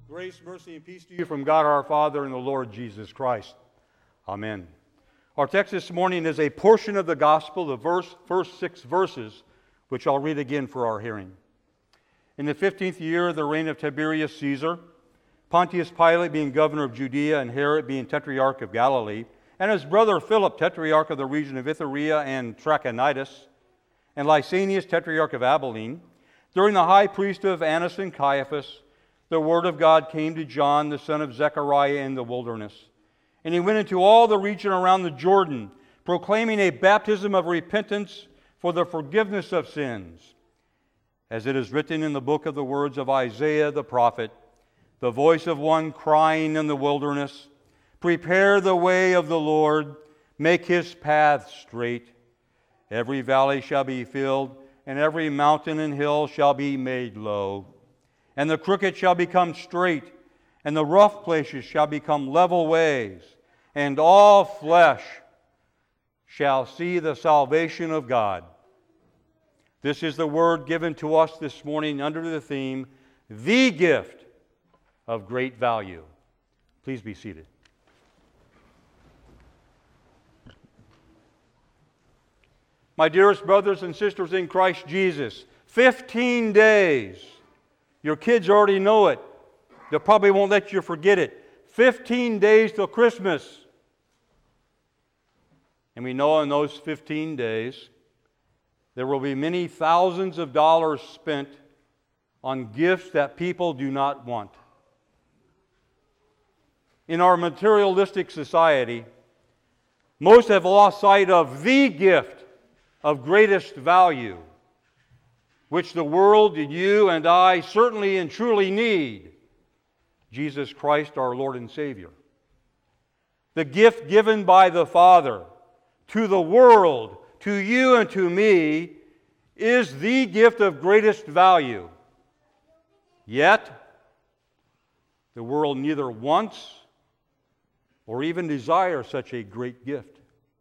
Grace, mercy, and peace to you from God our Father and the Lord Jesus Christ. Amen. Our text this morning is a portion of the Gospel, the first 6 verses, which I'll read again for our hearing. In the 15th year of the reign of Tiberius Caesar, Pontius Pilate being governor of Judea and Herod being tetrarch of Galilee, and his brother Philip, tetrarch of the region of Iturea and Trachonitis, and Lysanias, tetrarch of Abilene, during the high priesthood of Annas and Caiaphas, the word of God came to John, the son of Zechariah, in the wilderness. And he went into all the region around the Jordan, proclaiming a baptism of repentance for the forgiveness of sins. As it is written in the book of the words of Isaiah the prophet, the voice of one crying in the wilderness, prepare the way of the Lord, make his path straight. Every valley shall be filled, and every mountain and hill shall be made low. And the crooked shall become straight, and the rough places shall become level ways, and all flesh shall see the salvation of God. This is the word given to us this morning under the theme, the gift of great value. Please be seated. My dearest brothers and sisters in Christ Jesus, 15 days. Your kids already know it. They probably won't let you forget it. 15 days till Christmas. And we know in those 15 days, there will be many thousands of dollars spent on gifts that people do not want. In our materialistic society, most have lost sight of the gift of greatest value, which the world, you and I, certainly and truly need, Jesus Christ, our Lord and Savior. The gift given by the Father to the world, to you and to me, is the gift of greatest value. Yet, the world neither wants or even desires such a great gift.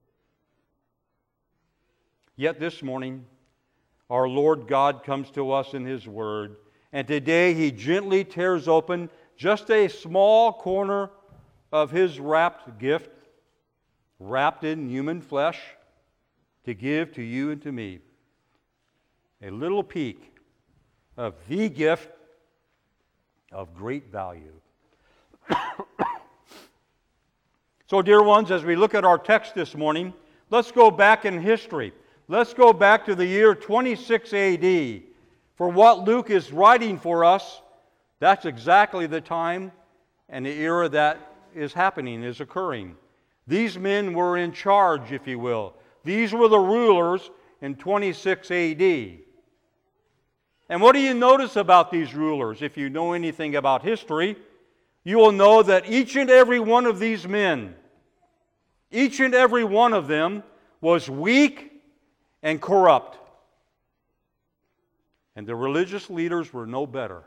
Yet this morning, our Lord God comes to us in His Word, and today He gently tears open just a small corner of His wrapped gift, wrapped in human flesh, to give to you and to me. A little peek of the gift of great value. So, dear ones, as we look at our text this morning, let's go back in history. Let's go back to the year 26 AD. For what Luke is writing for us, that's exactly the time and the era that is happening, is occurring. These men were in charge, if you will. These were the rulers in 26 AD. And what do you notice about these rulers? If you know anything about history, you will know that each and every one of these men, each and every one of them was weak and corrupt. And the religious leaders were no better.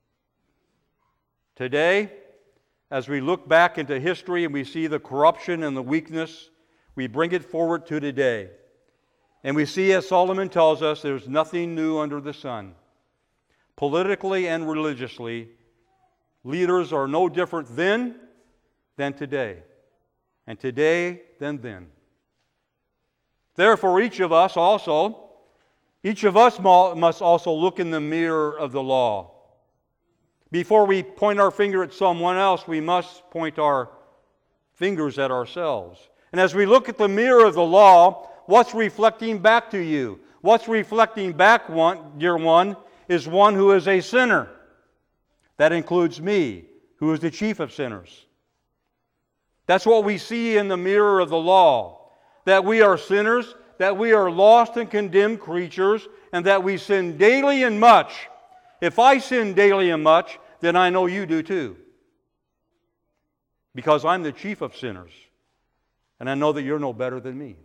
Today, as we look back into history and we see the corruption and the weakness, we bring it forward to today. And we see, as Solomon tells us, there's nothing new under the sun. Politically and religiously, leaders are no different then than today, and today than then. Therefore, each of us must also look in the mirror of the law. Before we point our finger at someone else, we must point our fingers at ourselves. And as we look at the mirror of the law, what's reflecting back to you? What's reflecting back, dear one, is one who is a sinner. That includes me, who is the chief of sinners. That's what we see in the mirror of the law. That we are sinners, that we are lost and condemned creatures, and that we sin daily and much. If I sin daily and much, then I know you do too. Because I'm the chief of sinners, and I know that you're no better than me.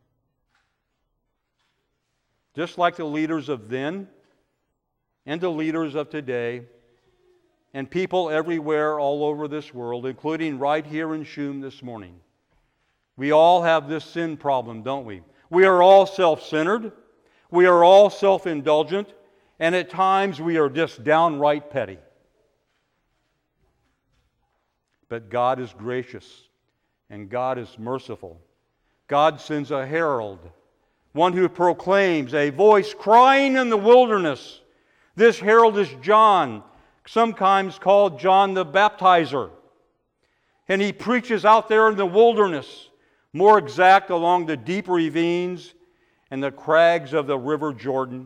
Just like the leaders of then and the leaders of today, and people everywhere all over this world, including right here in Shum this morning, we all have this sin problem, don't we? We are all self-centered. We are all self-indulgent. And at times we are just downright petty. But God is gracious and God is merciful. God sends a herald, one who proclaims, a voice crying in the wilderness. This herald is John, sometimes called John the Baptizer. And he preaches out there in the wilderness, more exact along the deep ravines and the crags of the river Jordan.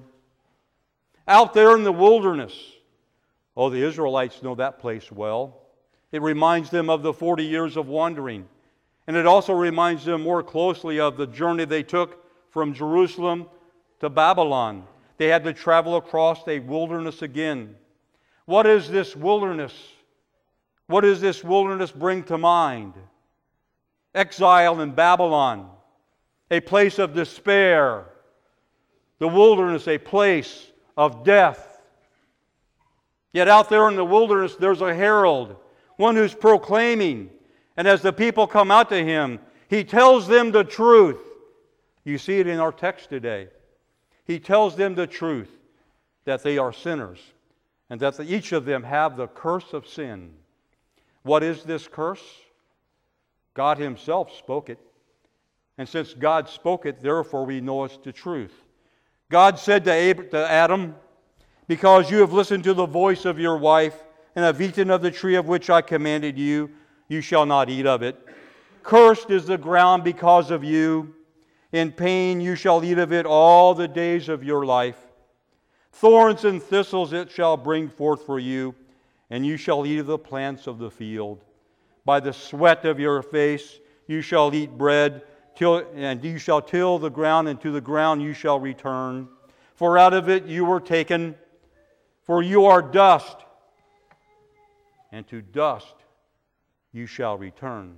Out there in the wilderness. Oh, the Israelites know that place well. It reminds them of the 40 years of wandering. And it also reminds them more closely of the journey they took from Jerusalem to Babylon. They had to travel across a wilderness again. What is this wilderness? What does this wilderness bring to mind? Exile in Babylon, a place of despair. The wilderness, a place of death. Yet out there in the wilderness, there's a herald, one who's proclaiming. And as the people come out to him, he tells them the truth. You see it in our text today. He tells them the truth, that they are sinners, and that each of them have the curse of sin. What is this curse? God himself spoke it. And since God spoke it, therefore we know it's the truth. God said to Adam, because you have listened to the voice of your wife and have eaten of the tree of which I commanded you, you shall not eat of it. Cursed is the ground because of you. In pain you shall eat of it all the days of your life. Thorns and thistles it shall bring forth for you, and you shall eat of the plants of the field. By the sweat of your face you shall eat bread, and you shall till the ground, and to the ground you shall return. For out of it you were taken, for you are dust, and to dust you shall return.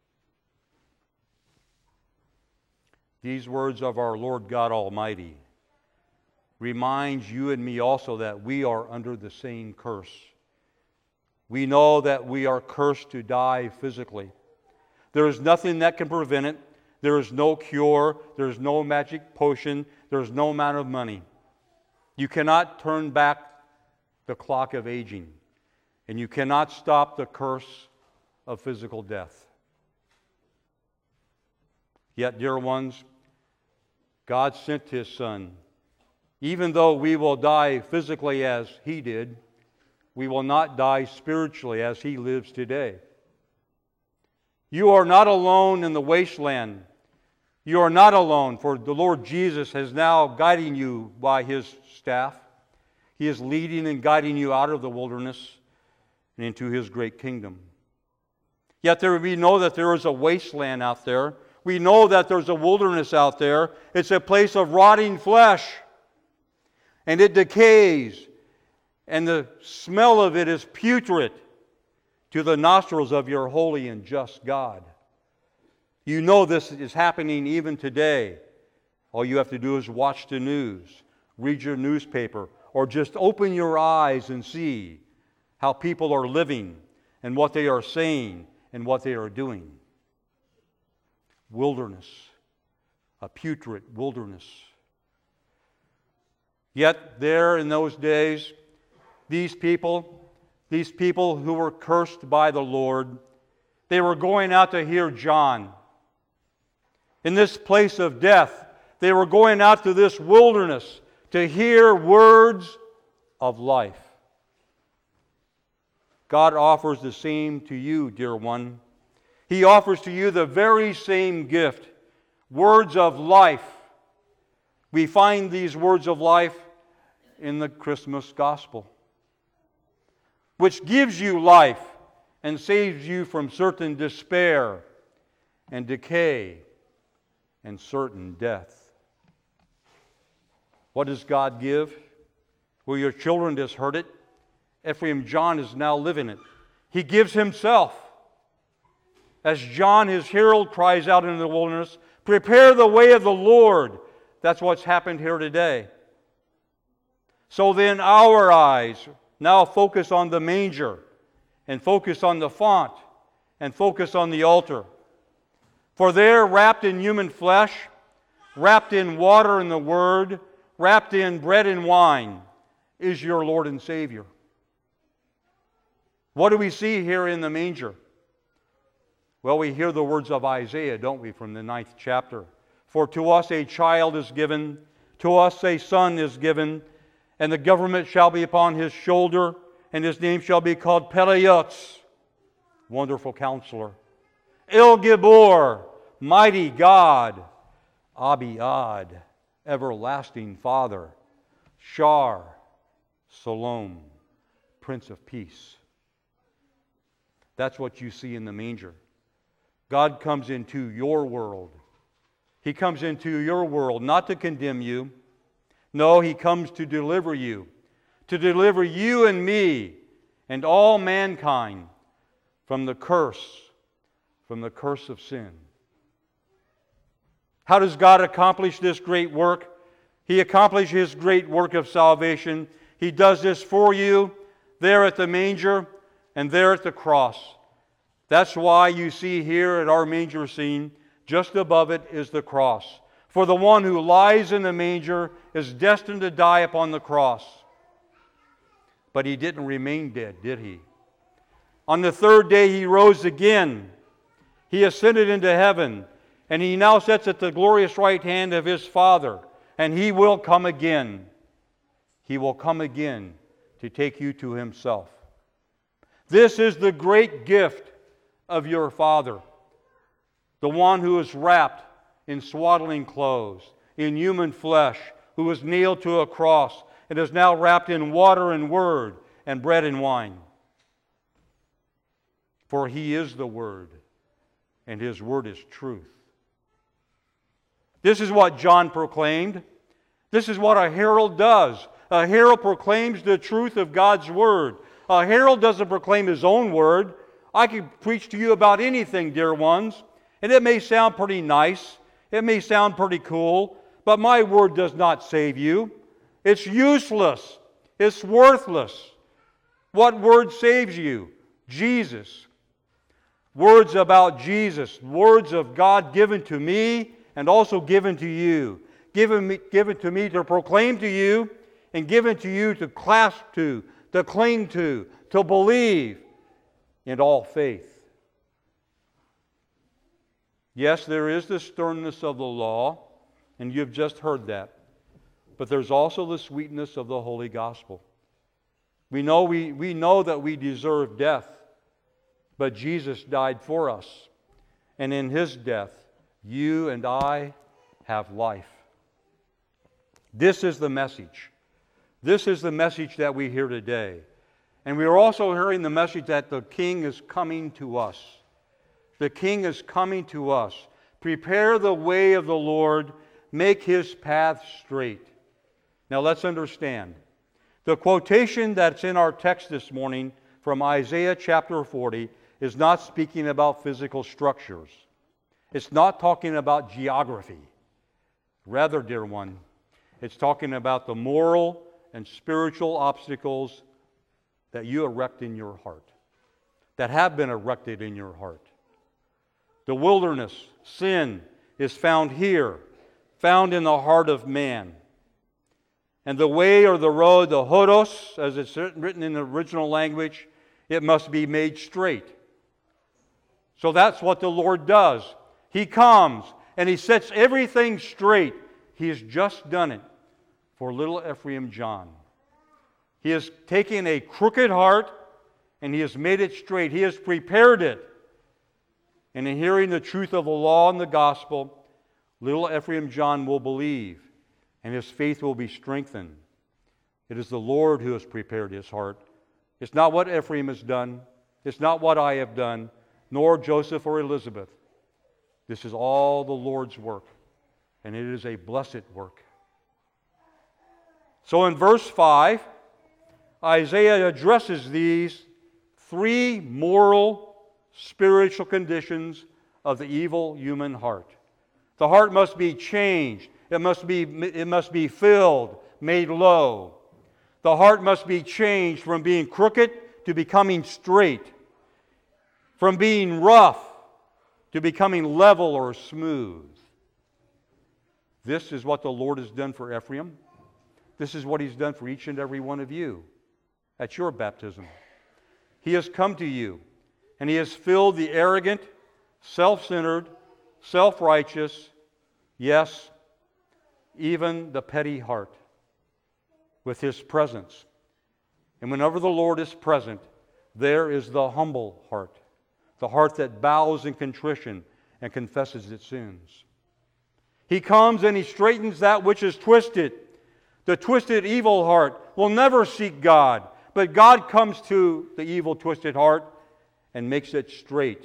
These words of our Lord God Almighty reminds you and me also that we are under the same curse. We know that we are cursed to die physically. There is nothing that can prevent it. There is no cure. There is no magic potion. There is no amount of money. You cannot turn back the clock of aging. And you cannot stop the curse of physical death. Yet, dear ones, God sent His Son. Even though we will die physically as He did, we will not die spiritually as He lives today. You are not alone in the wasteland. You are not alone, for the Lord Jesus is now guiding you by His staff. He is leading and guiding you out of the wilderness and into His great kingdom. Yet we know that there is a wasteland out there. We know that there's a wilderness out there. It's a place of rotting flesh. And it decays. And the smell of it is putrid to the nostrils of your holy and just God. You know this is happening even today. All you have to do is watch the news, read your newspaper, or just open your eyes and see how people are living and what they are saying and what they are doing. Wilderness, a putrid wilderness. Yet there in those days, these people who were cursed by the Lord, they were going out to hear John. In this place of death, they were going out to this wilderness to hear words of life. God offers the same to you, dear one. He offers to you the very same gift, words of life. We find these words of life in the Christmas gospel, which gives you life and saves you from certain despair and decay and certain death. What does God give? Well, your children just heard it. Ephraim John is now living it. He gives Himself. As John, his herald, cries out in the wilderness, prepare the way of the Lord. That's what's happened here today. So then our eyes now focus on the manger, and focus on the font, and focus on the altar. For there, wrapped in human flesh, wrapped in water and the Word, wrapped in bread and wine, is your Lord and Savior. What do we see here in the manger? Well, we hear the words of Isaiah, don't we, from the 9th chapter. For to us a child is given, to us a son is given, and the government shall be upon his shoulder, and his name shall be called Perayotz, Wonderful Counselor, El Gibor, Mighty God, Abiad, Everlasting Father, Shar, Shalom, Prince of Peace. That's what you see in the manger. God comes into your world. He comes into your world not to condemn you. No, He comes to deliver you and me and all mankind from the curse of sin. How does God accomplish this great work? He accomplishes His great work of salvation. He does this for you there at the manger and there at the cross. That's why you see here at our manger scene, just above it is the cross. For the one who lies in the manger is destined to die upon the cross. But He didn't remain dead, did He? On the third day He rose again. He ascended into heaven, and He now sits at the glorious right hand of His Father, and He will come again. He will come again to take you to Himself. This is the great gift of your Father, the one who is wrapped in swaddling clothes, in human flesh, who was nailed to a cross, and is now wrapped in water and word, and bread and wine. For He is the Word, and His Word is truth. This is what John proclaimed. This is what a herald does. A herald proclaims the truth of God's Word. A herald doesn't proclaim his own word. I could preach to you about anything, dear ones, and it may sound pretty nice. It may sound pretty cool, but my word does not save you. It's useless. It's worthless. What word saves you? Jesus. Words about Jesus. Words of God given to me and also given to you. Given to me to proclaim to you and given to you to clasp to cling to believe in all faith. Yes, there is the sternness of the law, and you've just heard that. But there's also the sweetness of the Holy Gospel. We know that we deserve death, but Jesus died for us. And in His death, you and I have life. This is the message. This is the message that we hear today. And we are also hearing the message that the King is coming to us. The King is coming to us. Prepare the way of the Lord. Make His path straight. Now let's understand. The quotation that's in our text this morning from Isaiah chapter 40 is not speaking about physical structures. It's not talking about geography. Rather, dear one, it's talking about the moral and spiritual obstacles that you erect in your heart, that have been erected in your heart. The wilderness, sin, is found here, found in the heart of man. And the way or the road, the hodos, as it's written in the original language, it must be made straight. So that's what the Lord does. He comes and He sets everything straight. He has just done it for little Ephraim John. He has taken a crooked heart and He has made it straight. He has prepared it. And in hearing the truth of the law and the gospel, little Ephraim John will believe, and his faith will be strengthened. It is the Lord who has prepared his heart. It's not what Ephraim has done. It's not what I have done, nor Joseph or Elizabeth. This is all the Lord's work, and it is a blessed work. So in verse 5, Isaiah addresses these three moral, spiritual conditions of the evil human heart. The heart must be changed. It must be filled, made low. The heart must be changed from being crooked to becoming straight, from being rough to becoming level or smooth. This is what the Lord has done for Ephraim. This is what He's done for each and every one of you at your baptism. He has come to you, and He has filled the arrogant, self-centered, self-righteous, yes, even the petty heart with His presence. And whenever the Lord is present, there is the humble heart, the heart that bows in contrition and confesses its sins. He comes and He straightens that which is twisted. The twisted, evil heart will never seek God, but God comes to the evil, twisted heart and makes it straight.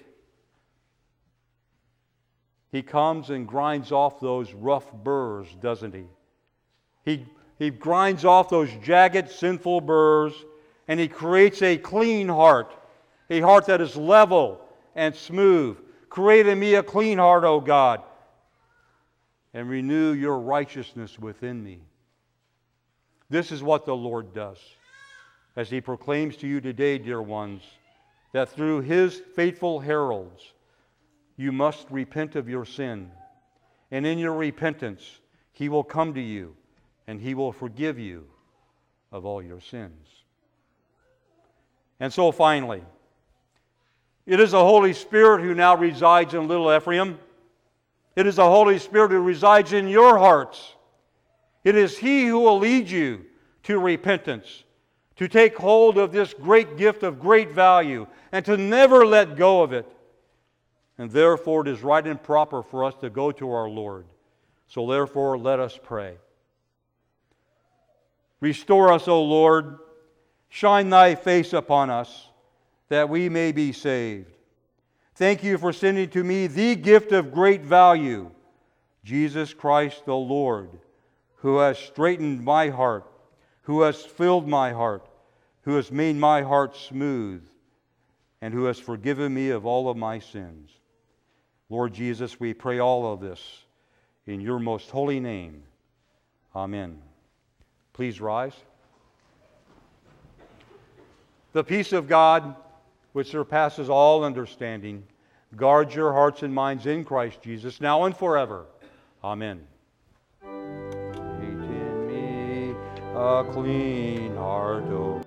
He comes and grinds off those rough burrs, doesn't He? He grinds off those jagged, sinful burrs, and He creates a clean heart, a heart that is level and smooth. Create in me a clean heart, O God, and renew your righteousness within me. This is what the Lord does, as He proclaims to you today, dear ones, that through His faithful heralds, you must repent of your sin. And in your repentance, He will come to you, and He will forgive you of all your sins. And so finally, it is the Holy Spirit who now resides in little Ephraim. It is the Holy Spirit who resides in your hearts. It is He who will lead you to repentance, to take hold of this great gift of great value, and to never let go of it. And therefore it is right and proper for us to go to our Lord. So therefore let us pray. Restore us, O Lord. Shine Thy face upon us, that we may be saved. Thank You for sending to me the gift of great value, Jesus Christ the Lord, who has straightened my heart, who has filled my heart, who has made my heart smooth, and who has forgiven me of all of my sins. Lord Jesus, we pray all of this in Your most holy name. Amen. Please rise. The peace of God, which surpasses all understanding, guard your hearts and minds in Christ Jesus, now and forever. Amen. Create in me a clean heart, O